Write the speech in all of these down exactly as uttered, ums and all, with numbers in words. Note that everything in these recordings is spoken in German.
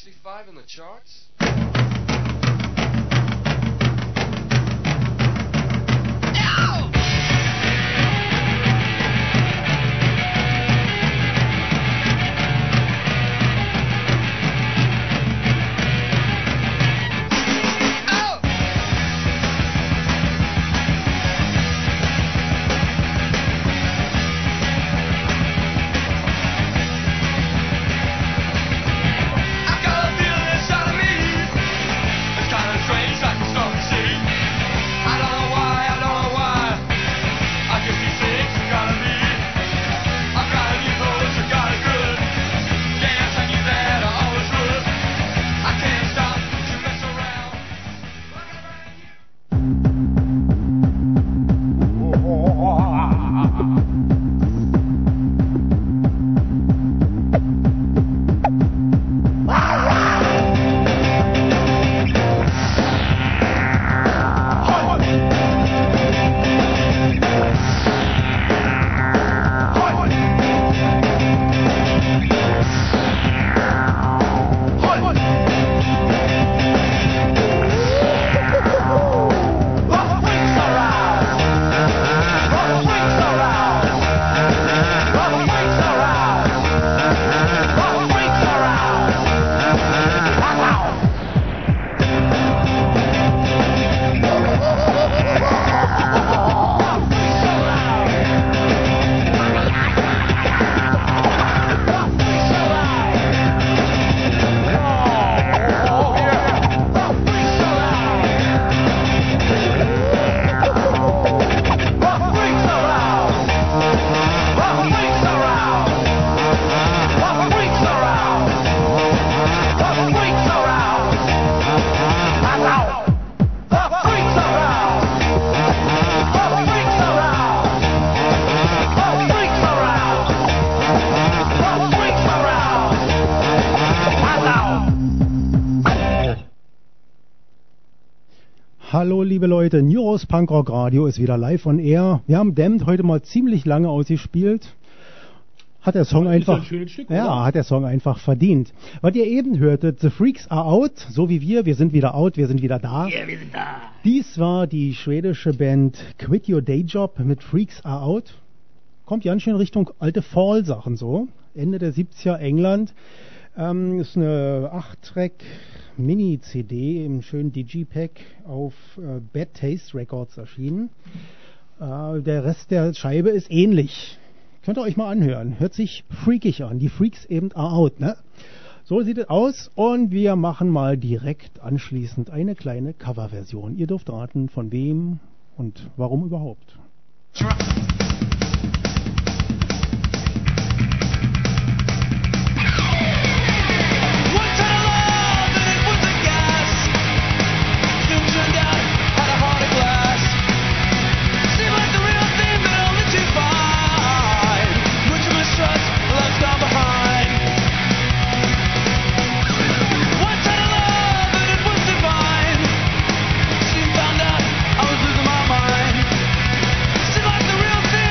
sixty-five in the charts? Hallo liebe Leute, Neuros Punkrock Radio ist wieder live on air. Wir haben Damned heute mal ziemlich lange ausgespielt. Hat der Song einfach, ein schönes Stück, ja, oder? hat der Song einfach verdient. Was ihr eben hörtet, The Freaks Are Out, so wie wir, wir sind wieder out, wir sind wieder da. Ja, wir sind da. Dies war die schwedische Band Quit Your Day Job mit Freaks Are Out. Kommt ganz schön Richtung alte Fall-Sachen so. Ende der siebziger England. Ähm, ist eine acht Track Mini-C D im schönen Digipack auf äh, Bad Taste Records erschienen. Äh, der Rest der Scheibe ist ähnlich. Könnt ihr euch mal anhören. Hört sich freakig an. Die Freaks eben are out, ne? So sieht es aus und wir machen mal direkt anschließend eine kleine Coverversion. Ihr dürft raten, von wem und warum überhaupt. Found out I was losing my mind. Seemed like the real thing.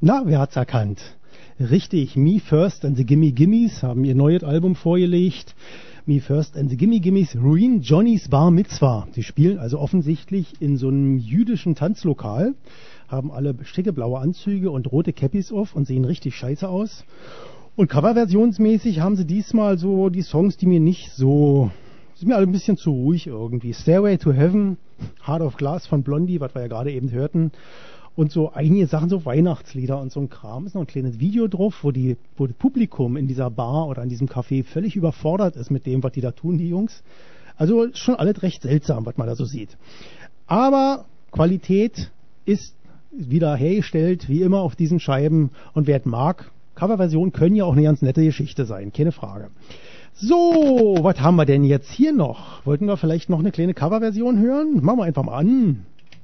Na, wer hat's erkannt? Richtig, Me First and the Gimme Gimmes haben ihr neues Album vorgelegt. Me First and the Gimme Gimmes ruin Johnny's Bar Mitzvah. Sie spielen also offensichtlich in so einem jüdischen Tanzlokal, haben alle schicke blaue Anzüge und rote Cappies auf und sehen richtig scheiße aus. Und coverversionsmäßig haben sie diesmal so die Songs, die mir nicht so, sind mir alle ein bisschen zu ruhig irgendwie. Stairway to Heaven, Heart of Glass von Blondie, was wir ja gerade eben hörten. Und so einige Sachen, so Weihnachtslieder und so ein Kram. Ist noch ein kleines Video drauf, wo, die, wo das Publikum in dieser Bar oder in diesem Café völlig überfordert ist mit dem, was die da tun, die Jungs. Also ist schon alles recht seltsam, was man da so sieht. Aber Qualität ist wieder hergestellt, wie immer auf diesen Scheiben. Und wer es mag, Coverversionen können ja auch eine ganz nette Geschichte sein, keine Frage. So, was haben wir denn jetzt hier noch? Wollten wir vielleicht noch eine kleine Coverversion hören? Machen wir einfach mal an.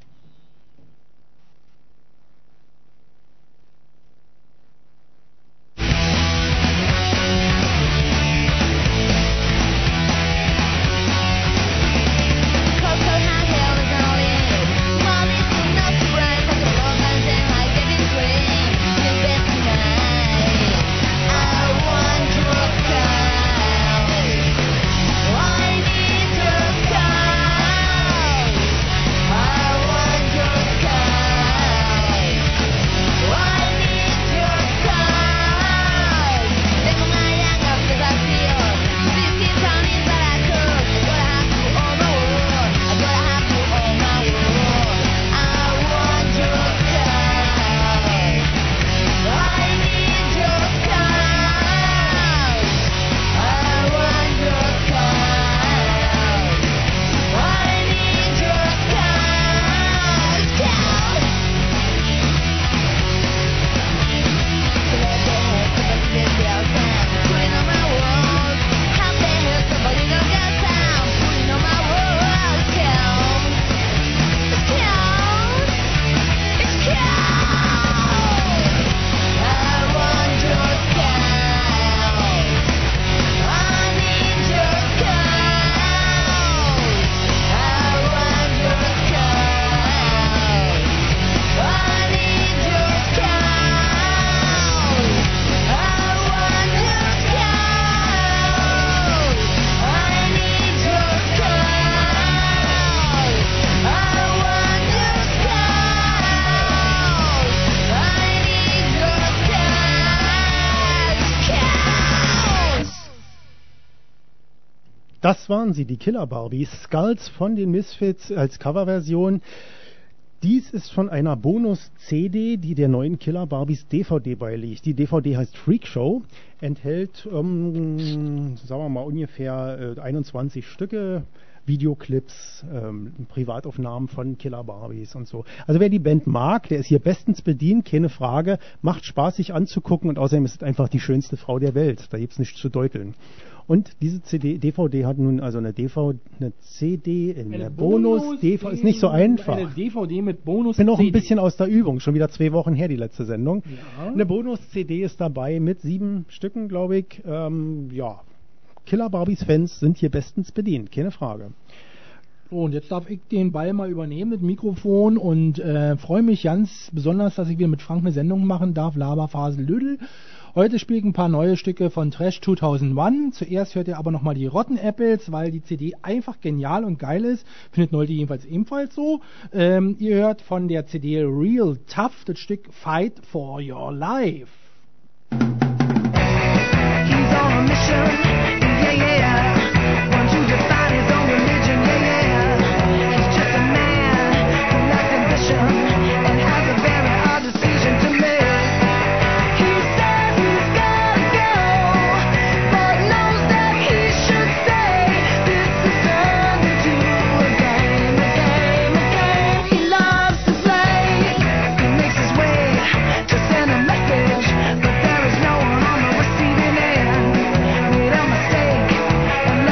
Das waren sie, die Killer Barbies. Skulls von den Misfits als Coverversion. Dies ist von einer Bonus-C D, die der neuen Killer Barbies D V D beiliegt. Die D V D heißt Freak Show, enthält, ähm, sagen wir mal, ungefähr äh, einundzwanzig Stücke, Videoclips, ähm, Privataufnahmen von Killer Barbies und so. Also wer die Band mag, der ist hier bestens bedient, keine Frage. Macht Spaß, sich anzugucken und außerdem ist es einfach die schönste Frau der Welt. Da gibt's nichts zu deuteln. Und diese C D, D V D hat nun also eine D V D, eine C D in der Bonus, D V D, ist nicht so einfach. Eine D V D mit Bonus. Ich bin noch ein bisschen aus der Übung, schon wieder zwei Wochen her, die letzte Sendung. Ja. Eine Bonus-C D ist dabei mit sieben Stücken, glaube ich. Ähm, ja, Killer Barbies Fans sind hier bestens bedient, keine Frage. So, und jetzt darf ich den Ball mal übernehmen mit Mikrofon und äh, freue mich ganz besonders, dass ich wieder mit Frank eine Sendung machen darf, Laberphase Lödel. Heute spiele ich ein paar neue Stücke von Trash zweitausendeins. Zuerst hört ihr aber nochmal die Rotten Apples, weil die C D einfach genial und geil ist. Findet Leute jedenfalls ebenfalls so. Ähm, ihr hört von der C D Real Tough das Stück Fight for Your Life. He's on a mission, yeah, yeah. Want to define his own religion, yeah, yeah. He's just a man who lacks ambition and has a very hard decision to make. He says he's gotta go, but knows that he should stay. This has turned into a game, a game, a game. He loves to play. He makes his way to send a message, but there is no one on the receiving end. Made a mistake.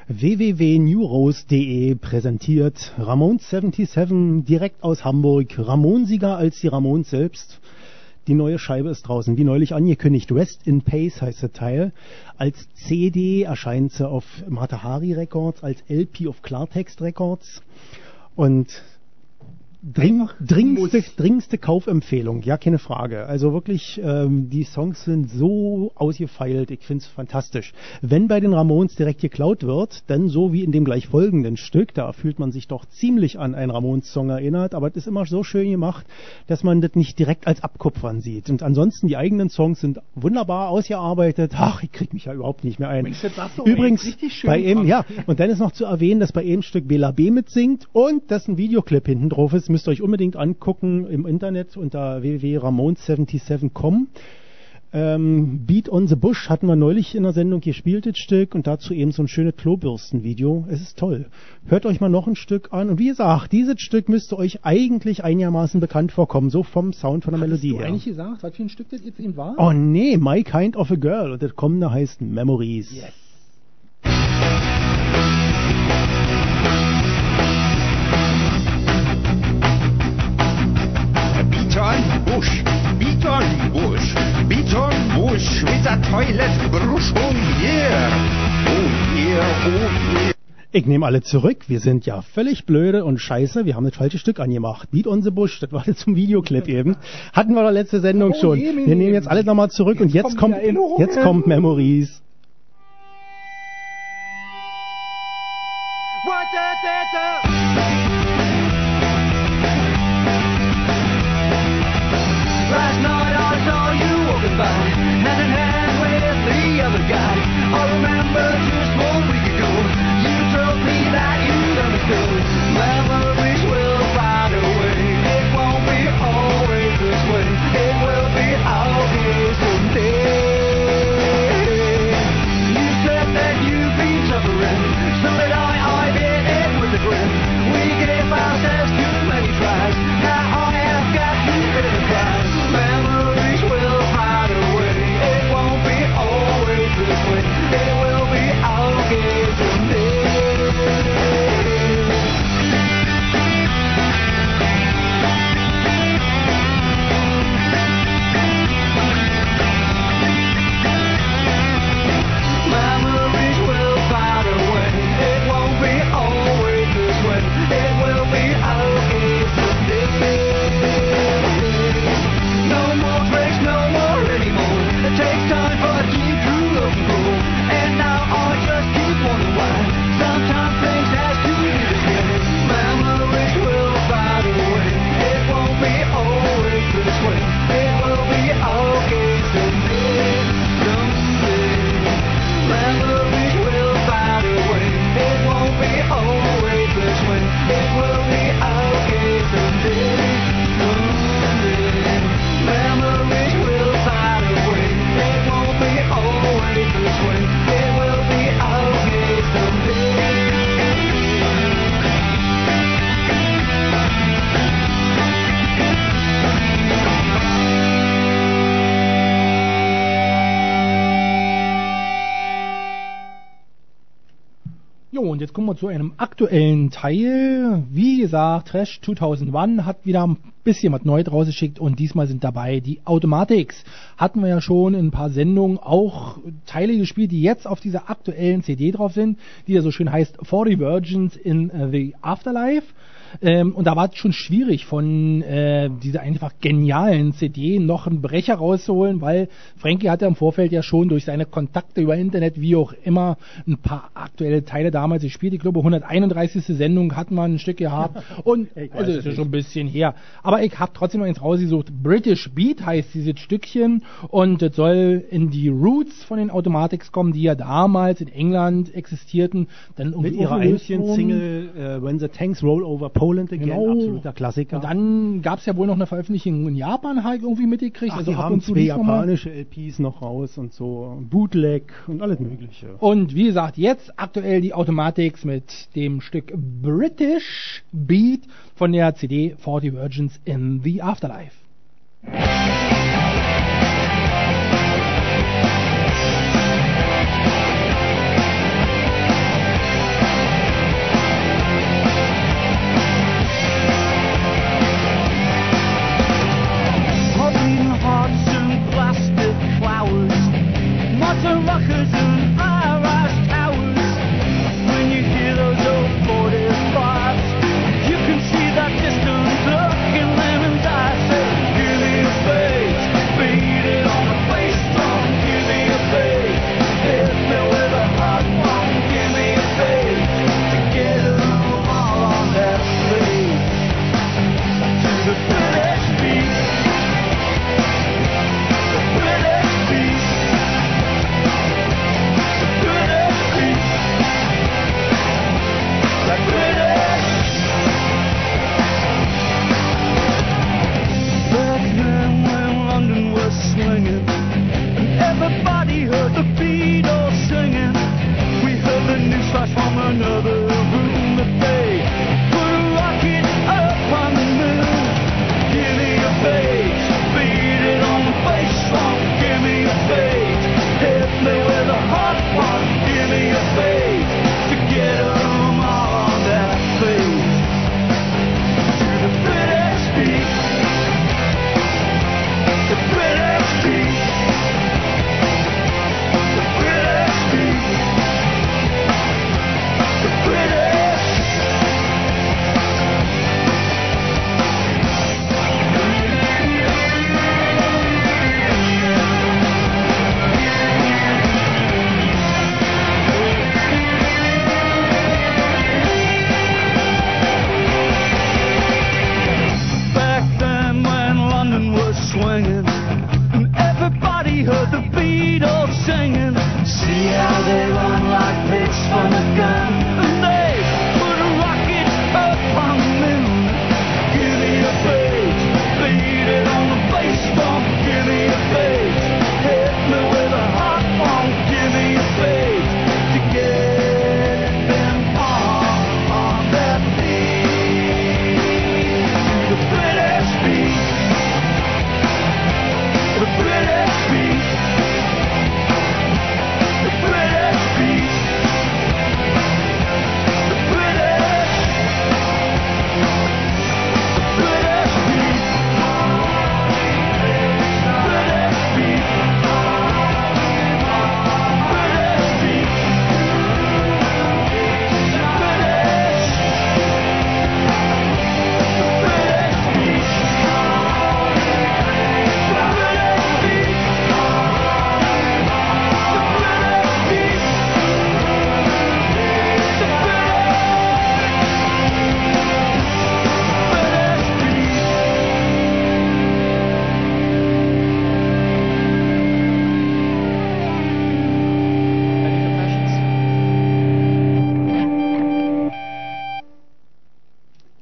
w w w punkt newrose punkt de präsentiert Ramones siebenundsiebzig direkt aus Hamburg, ramonsiger als die Ramones selbst. Die neue Scheibe ist draußen, wie neulich angekündigt. Rest in Pace heißt der Teil. Als C D erscheint sie auf Mata Hari Records, als L P auf Klartext Records. Und Dring, dringendste, dringendste Kaufempfehlung, ja, keine Frage. Also wirklich, ähm, die Songs sind so ausgefeilt, ich finde es fantastisch. Wenn bei den Ramones direkt geklaut wird, dann so wie in dem gleich folgenden Stück, da fühlt man sich doch ziemlich an einen Ramones-Song erinnert, aber es ist immer so schön gemacht, dass man das nicht direkt als Abkupfern sieht. Und ansonsten, die eigenen Songs sind wunderbar ausgearbeitet. Ach, ich krieg mich ja überhaupt nicht mehr ein. Mensch, das sagst du Übrigens, richtig schön, bei ihm, Frank. ja, und dann ist noch zu erwähnen, dass bei ihm Stück Bela B mitsingt und dass ein Videoclip hinten drauf ist. Müsst ihr euch unbedingt angucken im Internet unter w w w punkt ramones siebenundsiebzig punkt com. Ähm, Beat on the Bush hatten wir neulich in der Sendung gespielt, das Stück, und dazu eben so ein schönes Klobürstenvideo. Es ist toll. Hört euch mal noch ein Stück an. Und wie gesagt, dieses Stück müsste euch eigentlich einigermaßen bekannt vorkommen, so vom Sound, von der Hattest Melodie du her. eigentlich gesagt, was für ein Stück das jetzt eben war? Oh nee, My Kind of a Girl. Und das kommende heißt Memories. Yes. Beat on bush, beat on bush, beat on bush with a toilet brush, oh yeah, oh yeah, oh yeah. Ich nehme alle zurück, wir sind ja völlig blöde und scheiße, wir haben das falsche Stück angemacht. Beat on the Bush, das war jetzt zum Videoclip eben. Hatten wir doch letzte Sendung Oh, schon. je, Wir nehmen jetzt alles nochmal zurück und Jetzt jetzt kommen kommt, die Erinnerungen. jetzt kommt Memories. What da da da? Last night I saw you walking by, hand in hand with the other guy. I remember just one week ago, you told me that you'd understood. Memories will fade away, it won't be always this way. It will be always someday. You said that you've been suffering, so did I. I did it with a grin. We gave ourselves too many tries. Now I have got you in the prize. Memories will fade away. It won't be always this way. It will be okay someday. Memories will fade away. It won't be always this way. It will be okay someday. No more tricks, no more anymore. It takes time for it to keep true love and grow. And now I just keep wondering why. Sometimes things has to be this way. Memories will fade away. It won't be always this way. It will be okay someday. Someday. Memories will fade away. It won't be always this way. It will be okay someday. Someday. Memories will fade away. It won't be always this way. It will be okay someday. Jo, und jetzt kommen wir zu einem aktuellen Teil. Wie gesagt, Trash zweitausendeins hat wieder ein bisschen was Neues rausgeschickt und diesmal sind dabei die Automatics. Hatten wir ja schon in ein paar Sendungen auch Teile gespielt, die jetzt auf dieser aktuellen C D drauf sind, die ja so schön heißt vierzig Virgins in the Afterlife. Ähm, und da war es schon schwierig, von äh, dieser einfach genialen C D noch einen Brecher rauszuholen, weil Frankie hatte im Vorfeld ja schon durch seine Kontakte über Internet, wie auch immer, ein paar aktuelle Teile damals gespielt. Ich glaube, hunderteinunddreißigste Sendung hatten wir ein Stück gehabt. Und Ich weiß also es ist ja nicht. schon ein bisschen her. Aber ich habe trotzdem noch eins rausgesucht. British Beat heißt dieses Stückchen und das soll in die Roots von den Automatics kommen, die ja damals in England existierten. Dann Mit irgendwie ihrer aufgelöst wurden. Einchen-Single äh, When the Tanks Roll Over Poland Again, Genau. absoluter Klassiker. Und dann gab es ja wohl noch eine Veröffentlichung in Japan, halt irgendwie mitgekriegt. Ach, also die ab haben und zu zwei lief noch mal. japanische L Ps noch raus und so, Bootleg und alles mögliche. Und wie gesagt, jetzt aktuell die Automatics mit dem Stück British Beat von der C D vierzig Virgins in the Afterlife.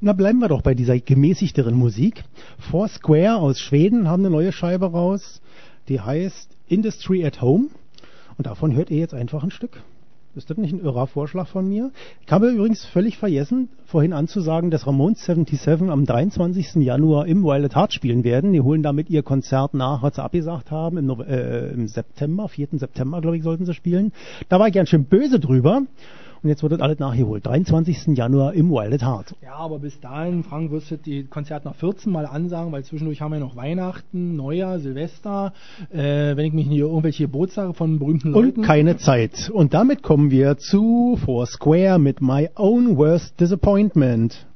Na, bleiben wir doch bei dieser gemäßigteren Musik. Foursquare aus Schweden haben eine neue Scheibe raus, die heißt Industry at Home. Und davon hört ihr jetzt einfach ein Stück. Ist das nicht ein irrer Vorschlag von mir? Ich habe übrigens völlig vergessen, vorhin anzusagen, dass Ramones siebenundsiebzig am dreiundzwanzigsten Januar im Wild at Heart spielen werden. Die holen damit ihr Konzert nach, was sie abgesagt haben. Im, Nove- äh, im September, vierten September, glaube ich, sollten sie spielen. Da war ich ganz schön böse drüber. Und jetzt wird das alles nachgeholt. dreiundzwanzigsten Januar im Wild at Heart. Ja, aber bis dahin, Frank, wirst du die Konzert noch vierzehn Mal ansagen, weil zwischendurch haben wir noch Weihnachten, Neujahr, Silvester, äh, wenn ich mich nicht irgendwelche Geburtstage von berühmten Leuten... Und keine Zeit. Und damit kommen wir zu Foursquare mit My Own Worst Disappointment.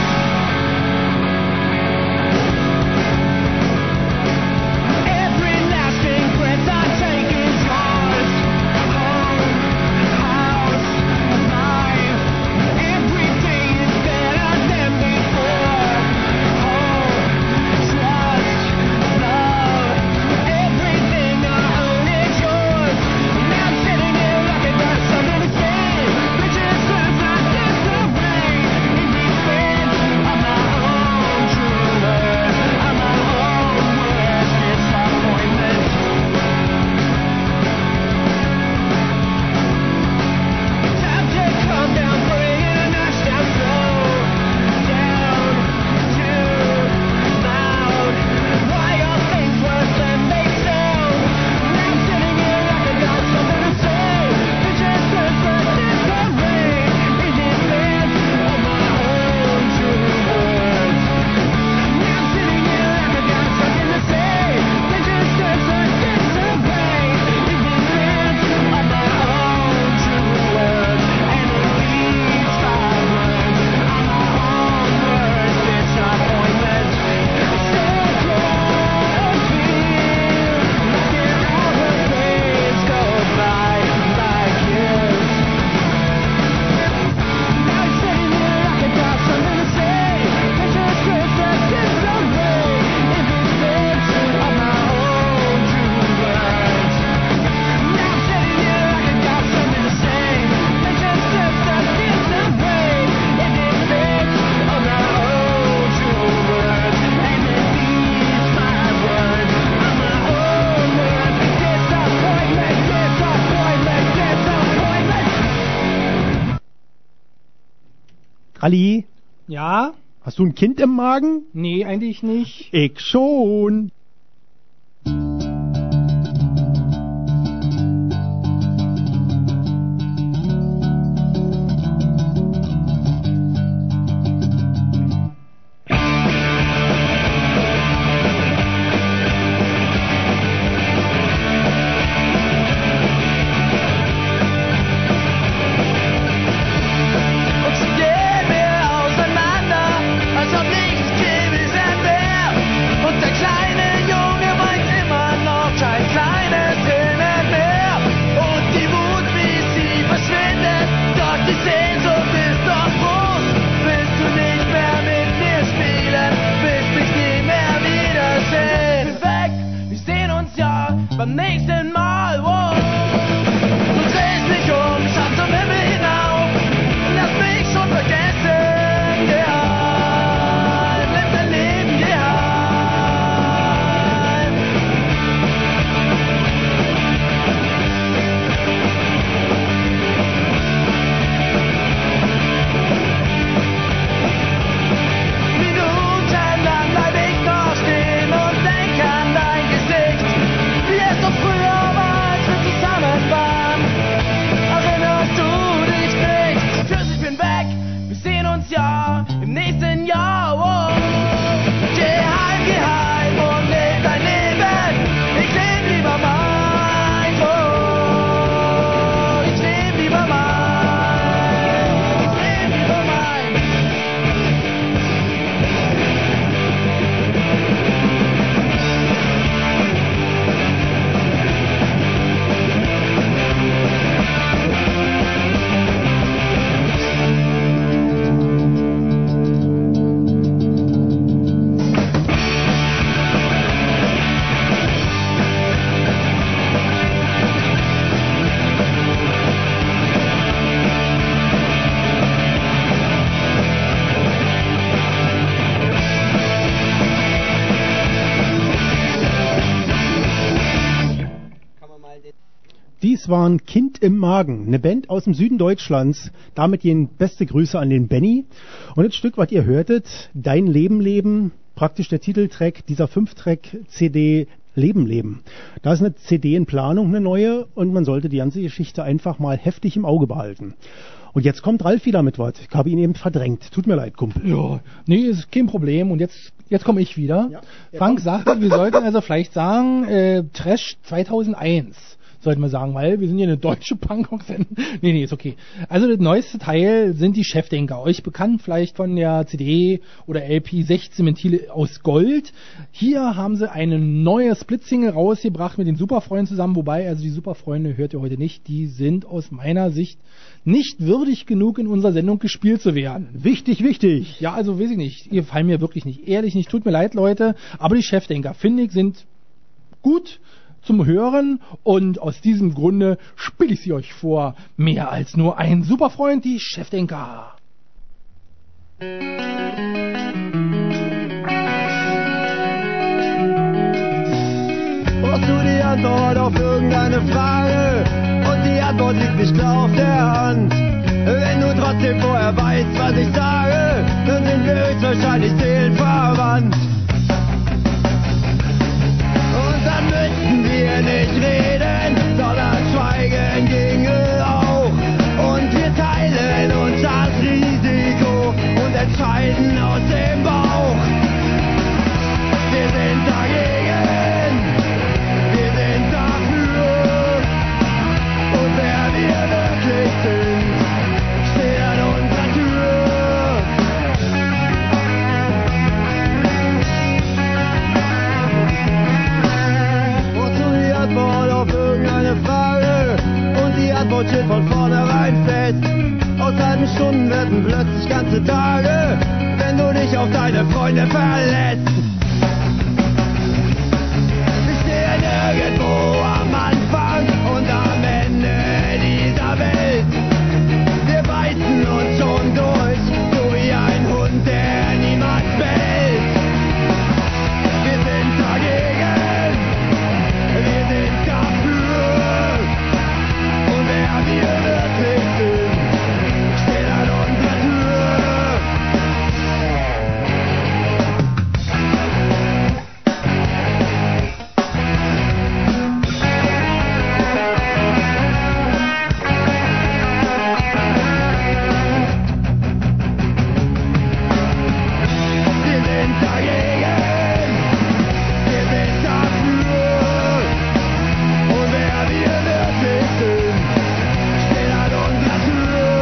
Every lasting breath I take is yours. Home, house, life. Every day is better than before. Home, trust, love. Everything I own is yours. Now I'm sitting here like I got something to say. But just as I disarray in defense of my own true words, of my own worst disappointment. Time to calm down, bring it a notch down slow, down too loud. Why are things worse than they sound? Now I'm sitting here like I got something to say, but just as I disarray in defense of my own true words. Now I'm sitting here like I got something to say, but just as I disarray in defense of my own true words. And it leads five words of my own worst disappointment. Still don't feel like an hour days go by like years. Now I'm sitting here like I got something to say, but just as I disarray in defense of my own true words. Now I'm sitting here like I got something to say, but just as I disarray in defense of my own true words. And it leaves my words of my own words. Disappointment, disappointment, disappointment. Ali, Ja? hast du ein Kind im Magen? Nee, eigentlich nicht. Ich schon. Und sie gehen wir auseinander, als ob nichts gewesen wäre. Und der kleine Junge weint immer noch kein kleines Tränen mehr. Und die Wut, wie sie verschwindet, doch die Sehnsucht ist doch groß. Willst du nicht mehr mit mir spielen, willst mich nie mehr wiedersehen. Weg, wir sehen uns ja beim nächsten Mal. Wow. Du drehst mich um, schau zum Himmel hinauf. Lass mich schon vergessen, geheim, nimm dein Leben geheim. Minutenlang bleib ich noch stehen und denk an dein Gesicht, wie es doch früher war, als wir Dies waren Kind im Magen, eine Band aus dem Süden Deutschlands. Damit gehen beste Grüße an den Benny. Und das Stück, was ihr hörtet, Dein Leben leben, praktisch der Titeltrack dieser fünf-Track-C D Leben leben. Da ist eine C D in Planung, eine neue, und man sollte die ganze Geschichte einfach mal heftig im Auge behalten. Und jetzt kommt Ralf wieder mit was. Ich habe ihn eben verdrängt. Tut mir leid, Kumpel. Ja, nee, ist kein Problem. Und jetzt, jetzt komme ich wieder. Ja, Frank sagte, wir sollten also vielleicht sagen, äh, Trash zweitausendeins. Sollten wir sagen, weil wir sind hier eine deutsche Punkrock-Sendung. Nee, nee, ist okay. Also das neueste Teil sind die Chefdenker. Euch bekannt vielleicht von der C D oder L P sechzehn Ventile aus Gold. Hier haben sie eine neue Split-Single rausgebracht mit den Superfreunden zusammen. Wobei, also die Superfreunde hört ihr heute nicht. Die sind aus meiner Sicht nicht würdig genug in unserer Sendung gespielt zu werden. Wichtig, wichtig. Ja, also weiß ich nicht. Ihr fallen mir wirklich nicht. Ehrlich nicht. Tut mir leid, Leute. Aber die Chefdenker, finde ich, sind gut zum Hören, und aus diesem Grunde spiele ich sie euch vor. Mehr als nur ein Superfreund, die Chefdenker. Brauchst du die Antwort auf irgendeine Frage und die Antwort liegt nicht klar auf der Hand. Wenn du trotzdem vorher weißt, was ich sage, dann sind wir höchstwahrscheinlich seelenverwandt. Und dann müssten wir nicht reden, sondern schweigen ginge auch. Und wir teilen uns das Risiko und entscheiden aus dem Bauch. Wir sind dagegen, wir sind dafür. Und wer wir wirklich sind, steht an unserer Tür. Brauchst du die Antwort auf irgendeine Frage und die Antwort steht von vornherein fest. Aus halben Stunden werden plötzlich ganze Tage, wenn du dich auf deine Freunde verlässt. Ich stehe nirgendwo am Anfang und am Ende dieser Welt. Wir beißen uns schon durch, so wie ein Hund, der niemand bellt. Wir sind dagegen, wir sind dafür. Und wer wir wirklich sind, steht an unserer Tür. Wir sind dagegen, wir sind dafür. Und wer wir wirklich sind, steht an unserer Tür.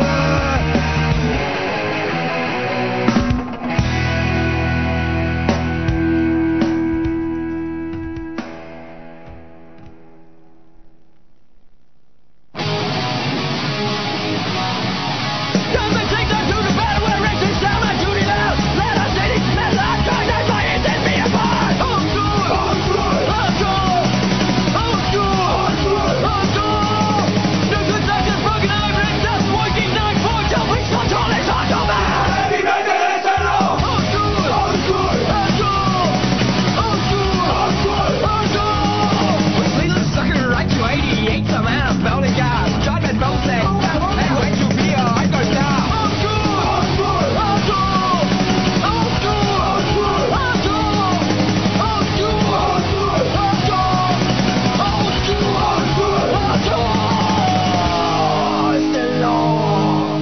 Come and take us to the battle where races sound like duty loud. Let us say these men like kindness, like it set me apart. Old school, old school, old school, old school, old school, old school. No good such as broken iron, just working nine four, jumping so tall as hot to man. Heavy metal is a law. Old school, old school, old school, old school, old school, old school. With little sucker right to eighty-eight, some man of belting gas, judgment mostly. And when you feel I go down. Old school, old school, old school, old school, old school, old school, old school, old school, old school, old school, old school, old school. It's the law.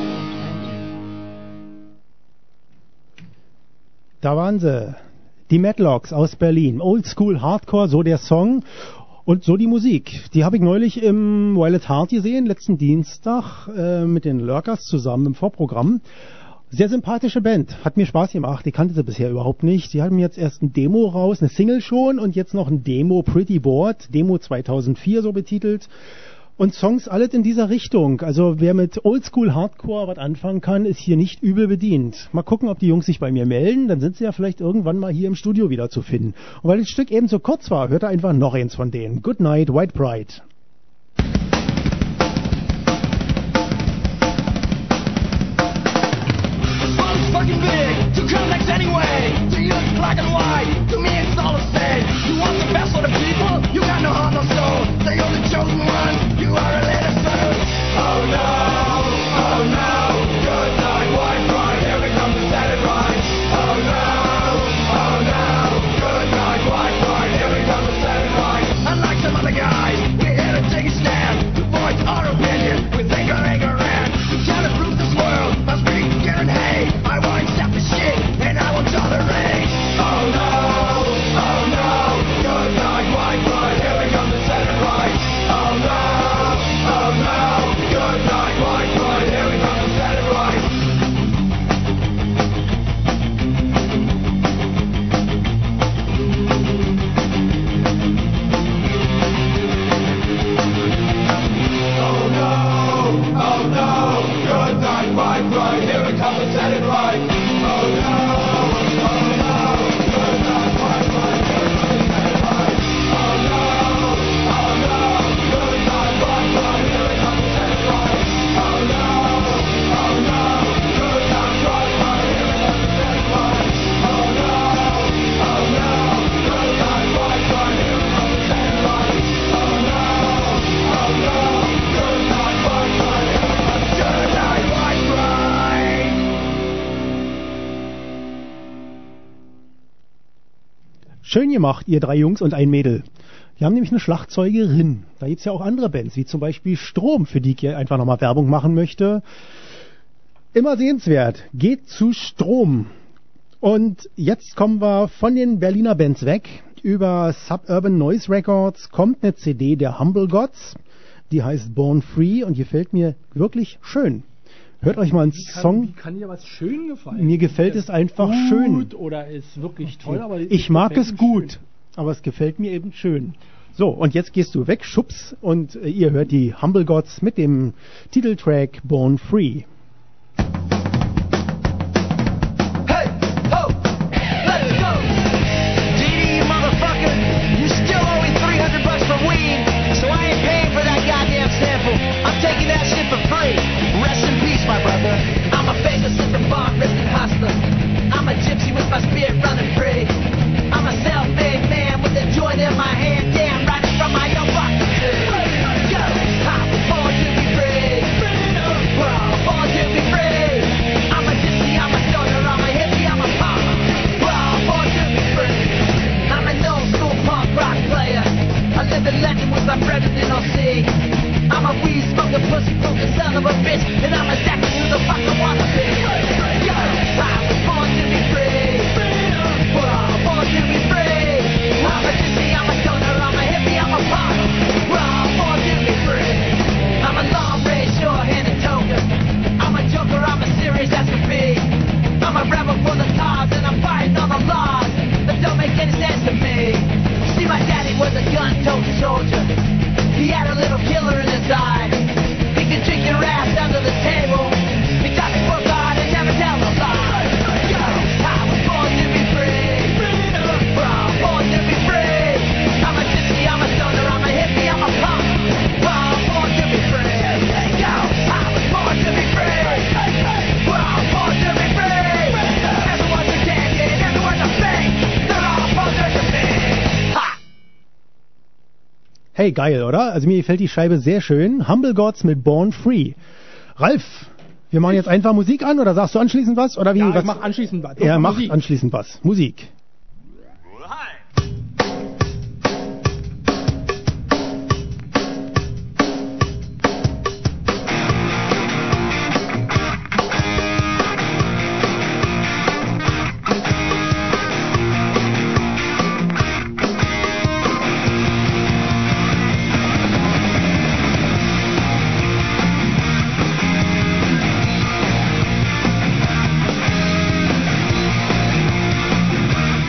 Da waren sie. Die Madlocks aus Berlin. Old School Hardcore, so der Song. Und so die Musik. Die habe ich neulich im Wild at Heart gesehen, letzten Dienstag, äh, mit den Lurkers zusammen im Vorprogramm. Sehr sympathische Band. Hat mir Spaß gemacht. Ich kannte sie bisher überhaupt nicht. Die haben jetzt erst ein Demo raus, eine Single schon, und jetzt noch ein Demo, Pretty Bored, Demo zweitausendvier so betitelt. Und Songs alles in dieser Richtung. Also wer mit Oldschool Hardcore was anfangen kann, ist hier nicht übel bedient. Mal gucken, ob die Jungs sich bei mir melden. Dann sind sie ja vielleicht irgendwann mal hier im Studio wieder zu finden. Und weil das Stück eben so kurz war, hört er einfach noch eins von denen. Good Night, White Pride. World's fucking big, too complex anyway. To you it's black and white, to me it's all the same. You want the best for the people, you got no heart, no soul. So you're the chosen one, Schön gemacht, ihr drei Jungs und ein Mädel. Wir haben nämlich eine Schlagzeugerin. Da gibt es ja auch andere Bands, wie zum Beispiel Strom, für die ich hier einfach nochmal Werbung machen möchte. Immer sehenswert. Geht zu Strom. Und jetzt kommen wir von den Berliner Bands weg. Über Suburban Noise Records kommt eine C D der Humble Gods. Die heißt Born Free und gefällt mir wirklich schön. Hört euch mal einen Wie kann, Song. Wie kann dir was schön gefallen? Mir gefällt es einfach gut schön. Oder ist wirklich toll, aber Ich mag gefällt es mir gut, schön. aber es gefällt mir eben schön. So, und jetzt gehst du weg, Schubs, und äh, ihr hört die Humble Gods mit dem Titeltrack Born Free. Hey, ho, let's go. D D, you motherfucker, you still owe me three hundred bucks for weed, so I ain't paying for that goddamn sample. I'm taking that shit for free. Rest in peace, my brother. I'm a famous living bar, resident hustler. I'm a gypsy with my spirit running free. I'm a self-made man with a joint in my hand, damn right from my own pocket. Yo, I was born to be free. We're all born to be free. I'm a gypsy, I'm a stoner, I'm a hippie, I'm a pop. We're all born to be free. I'm an old school punk rock player, a living legend with my brethren in O C. I'm a weed smoking, pussy poking son of a bitch, and I'm exactly who the fuck I wanna be. Yo, I was born to be free. We're all born to be free. I'm a gypsy, I'm a stoner, I'm a hippie, I'm a pop. We're all born to be free. I'm a long-range, sure-handed toker. I'm a joker, I'm as serious as can be. I'm a rebel for the cause, and I'm fighting all the laws that don't make any sense to me. See, my daddy was a gun-toting soldier. He had a little killer in his eye. He could drink your ass under the table. He taught me to work hard and never tell a lie. Yo, I was born to be free. We're all born to be free. I'm a gypsy, I'm a stoner, I'm a hippie, I'm a punk. We're all born to be free. Yo, I was born to be free. We're all born to be free. Everyone's a champion, everyone's a fake. They're all born to be. Ha! Hey, geil, oder? Also mir gefällt die Scheibe sehr schön. Humble Gods mit Born Free. Ralf, wir machen jetzt einfach Musik an, oder sagst du anschließend was? Oder wie? Ja, was? ich mach anschließend was. Er macht Musik. anschließend was. Musik. Hey,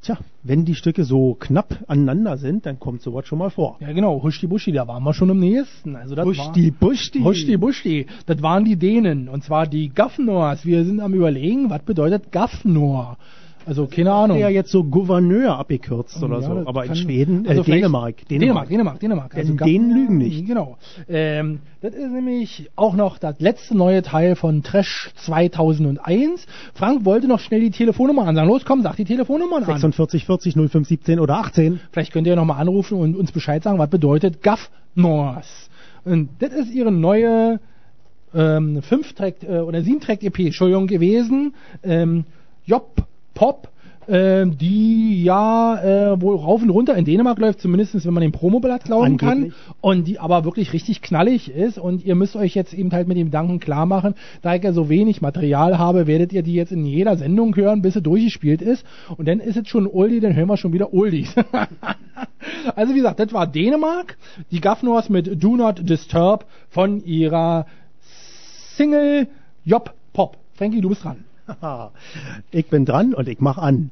Tja, wenn die Stücke so knapp aneinander sind, dann kommt sowas schon mal vor. Ja genau, Huschti Buschti, da waren wir schon im nächsten. Also das Huschti war, Buschti. Huschti Buschti, das waren die Dänen, und zwar die Gaffnors. Wir sind am Überlegen, was bedeutet Gaffnor? Also keine Ahnung. Ja, jetzt so Gouverneur abgekürzt oder Ja, so, das aber in kann- Schweden, äh, also vielleicht- Dänemark, Dänemark, Dänemark, Dänemark. Denn Gaff- Dänen lügen nicht. Genau. Ähm, das ist nämlich auch noch das letzte neue Teil von Trash zweitausendeins. Frank wollte noch schnell die Telefonnummer ansagen. Los, komm, sag die Telefonnummer an. sechsundvierzig vierzig null fünf siebzehn oder achtzehn. Vielleicht könnt ihr nochmal anrufen und uns Bescheid sagen, was bedeutet Gaffnors. Und das ist ihre neue ähm, fünf-Track äh, oder sieben-Track-E P, Entschuldigung, gewesen. Ähm, Job Pop, ähm, die ja äh, wohl rauf und runter in Dänemark läuft, zumindest wenn man den Promoblatt glauben kann. Angeblich. Und die aber wirklich richtig knallig ist. Und ihr müsst euch jetzt eben halt mit dem Gedanken klar machen, da ich ja so wenig Material habe, werdet ihr die jetzt in jeder Sendung hören, bis sie durchgespielt ist. Und dann ist es schon Oldie, dann hören wir schon wieder Oldies. Also wie gesagt, das war Dänemark. Die Gaffnors mit Do Not Disturb von ihrer Single Job Pop. Frankie, du bist dran. Ich bin dran und ich mach an.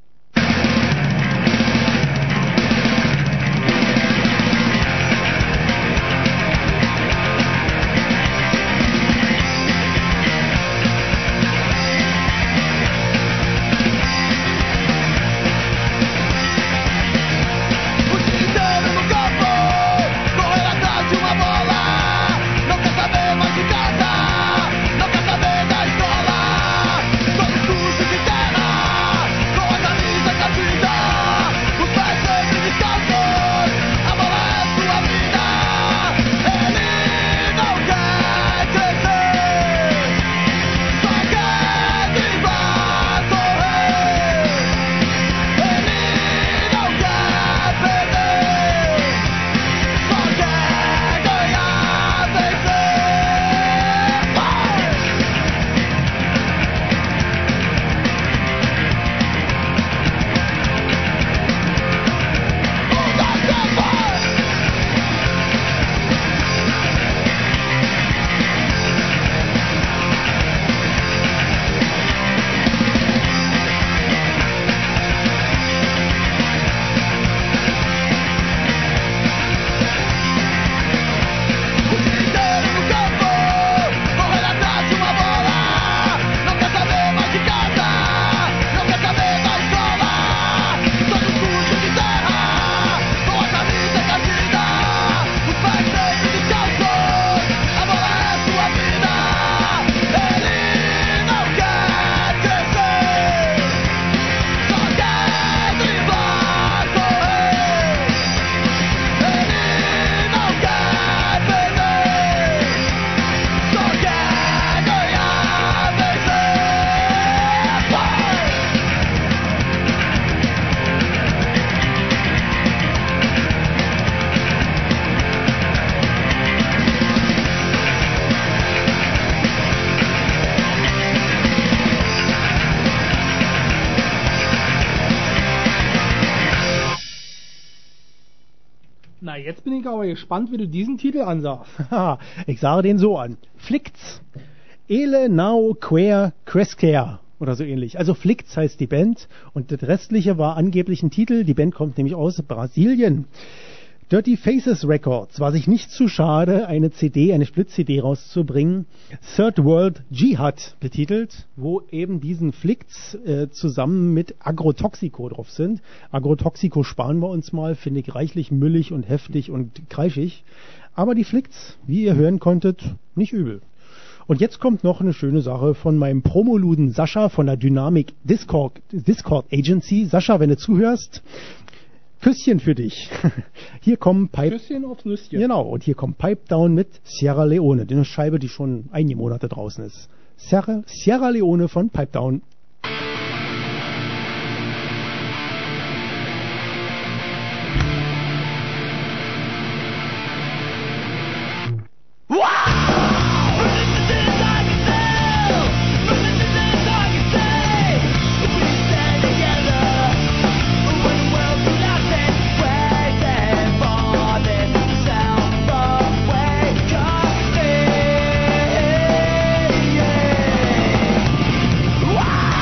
O dia inteiro no campo, correr atrás de uma bola. Não quer saber mais de casa, não quer saber da escola. Todo sujo de terra, com a camisa catida. Os pés sempre descalços, a bola é sua vida. Ele não quer crescer, só quer driblar, correr. Ele não quer perder, só quer ganhar, vencer. Vai! Um, dois, três, vai! O dia inteiro no campo, correr atrás de uma bola. Não quer saber mais de casa, não quer saber da escola. Todo sujo de terra, com a camisa catida. Os pés sempre descalços, a bola é sua vida. Ele não quer crescer, só quer driblar, correr. Ele não quer perder, só quer ganhar, vencer. Vai! Na, jetzt bin ich aber gespannt, wie du diesen Titel ansagst. Haha, ich sage den so an. Flickt's. Ele Nau Quer Crescere oder so ähnlich. Also Flickt's heißt die Band und das restliche war angeblich ein Titel. Die Band kommt nämlich aus Brasilien. Dirty Faces Records war sich nicht zu schade, eine C D, eine Split-C D rauszubringen. Third World Jihad betitelt, wo eben diesen Flicts äh, zusammen mit Agrotoxico drauf sind. Agrotoxico sparen wir uns mal, finde ich reichlich müllig und heftig und kreischig. Aber die Flicts, wie ihr hören konntet, nicht übel. Und jetzt kommt noch eine schöne Sache von meinem Promoluden Sascha von der Dynamic Discord, Discord Agency. Sascha, wenn du zuhörst, Küsschen für dich. Hier kommen Pipe... Küsschen aufs Nüsschen. Genau, und hier kommt Pipe Down mit Sierra Leone, eine Scheibe, die schon einige Monate draußen ist. Sierra, Sierra Leone von Pipe Down. Wow!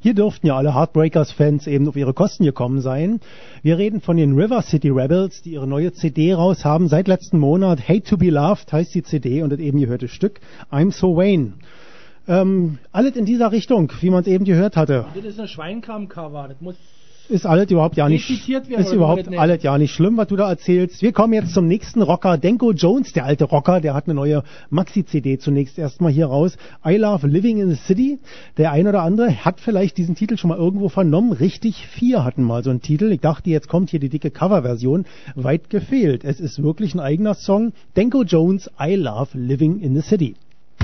Hier dürften ja alle Heartbreakers-Fans eben auf ihre Kosten gekommen sein. Wir reden von den River City Rebels, die ihre neue C D raus haben. Seit letzten Monat Hate to Be Loved heißt die C D und das eben gehörte Stück I'm So Vain. Ähm, alles in dieser Richtung, wie man es eben gehört hatte. Das ist ein Schweinkram-Cover. Das muss Ist alles überhaupt ja nicht, zitiert werden, ist oder überhaupt wie das nennt. alles ja nicht schlimm, was du da erzählst. Wir kommen jetzt zum nächsten Rocker. Denko Jones, der alte Rocker, der hat eine neue Maxi-C D zunächst erstmal hier raus. I Love Living in the City. Der ein oder andere hat vielleicht diesen Titel schon mal irgendwo vernommen. Richtig, vier hatten mal so einen Titel. Ich dachte, jetzt kommt hier die dicke Coverversion. Weit gefehlt. Es ist wirklich ein eigener Song. Denko Jones, I Love Living in the City.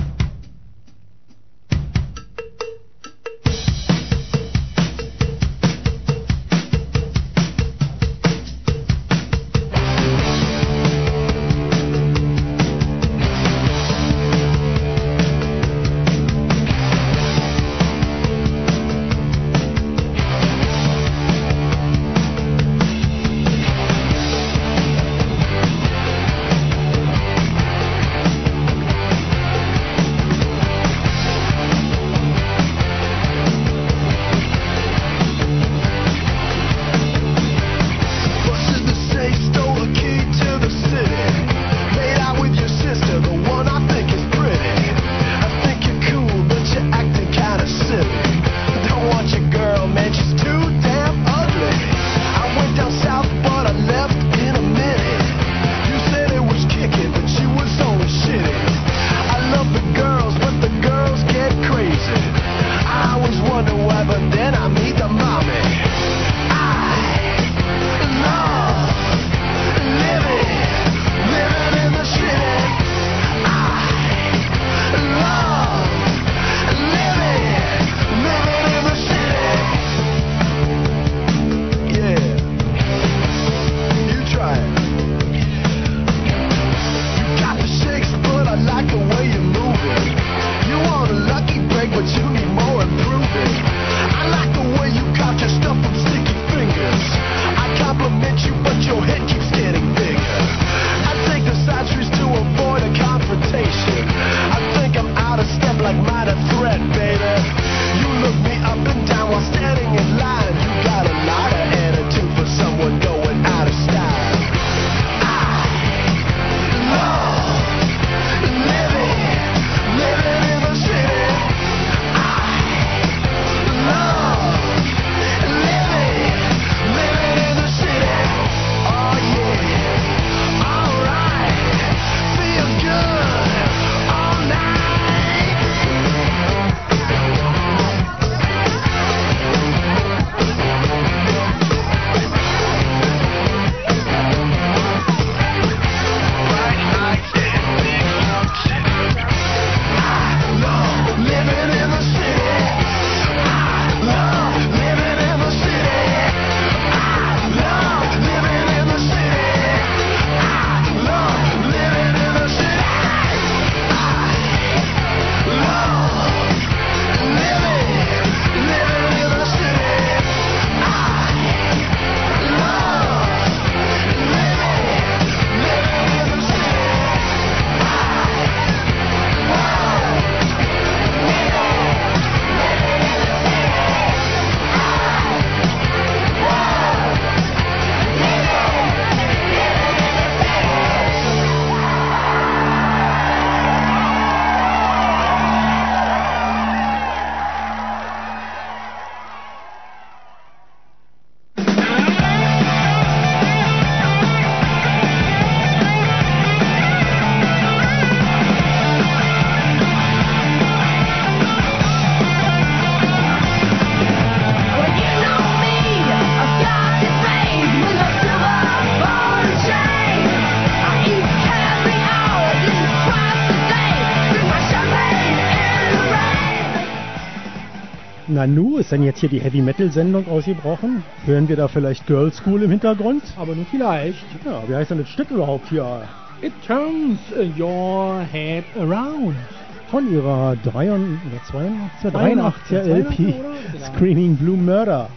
Nanu, ist denn jetzt hier die Heavy-Metal-Sendung ausgebrochen? Hören wir da vielleicht Girl School im Hintergrund? Aber nur vielleicht. Ja, wie heißt denn das Stück überhaupt hier? It turns your head around. Von ihrer dreiundachtziger, dreiundachtziger L P Screaming Blue Murder.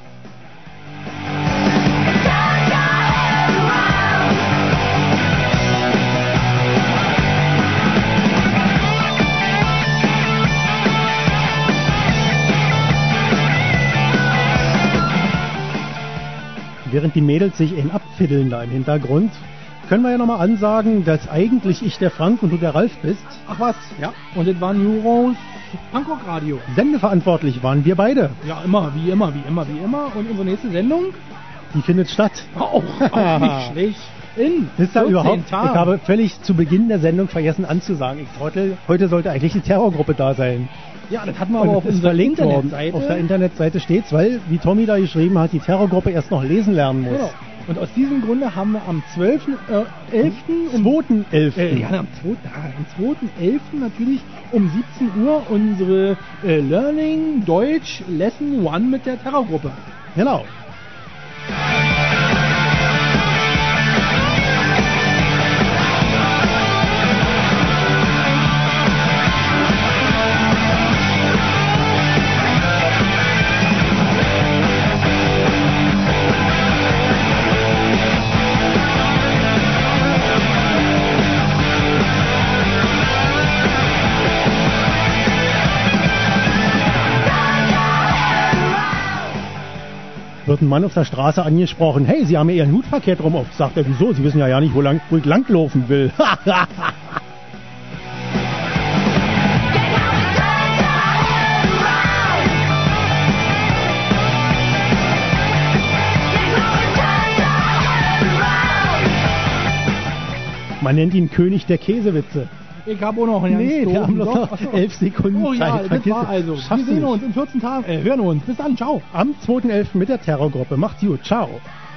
während die Mädels sich einen abfiddeln da im Hintergrund, können wir ja nochmal ansagen, dass eigentlich ich der Frank und du der Ralf bist. Ach was? Ja. Und das war New Rose Punkrock Radio. Sendeverantwortlich waren wir beide. Ja, immer, wie immer, wie immer, wie immer. Und unsere nächste Sendung? Die findet statt. Auch, auch nicht schlecht. In Ist da überhaupt? Tagen. Ich habe völlig zu Beginn der Sendung vergessen anzusagen. Ich trottel, heute sollte eigentlich die Terrorgruppe da sein. Ja, das hatten wir aber Und auf es ist unserer verlinkt worden. Internetseite. Auf der Internetseite steht's, weil, wie Tommy da geschrieben hat, die Terrorgruppe erst noch lesen lernen muss. Genau. Und aus diesem Grunde haben wir am zwölften elften um zweiten elften Äh, ja, am zweiten am zweiten elften natürlich um siebzehn Uhr unsere äh, Learning Deutsch Lesson One mit der Terrorgruppe. Genau. Wird ein Mann auf der Straße angesprochen, hey, Sie haben ja Ihren Hut verkehrt rum auf. Sagt er, wieso? Sie wissen ja ja nicht, wo, lang, wo ich langlaufen will. Man nennt ihn König der Käsewitze. Ich habe auch noch einen Nee, wir haben Doch, noch achso. elf Sekunden Oh ja, Zeit. das war also. Schaffst Wir du sehen nicht. uns in vierzehn Tagen. Äh, hören uns. Bis dann. Ciao. Am zweiten elften mit der Terrorgruppe. Macht's gut. Ciao.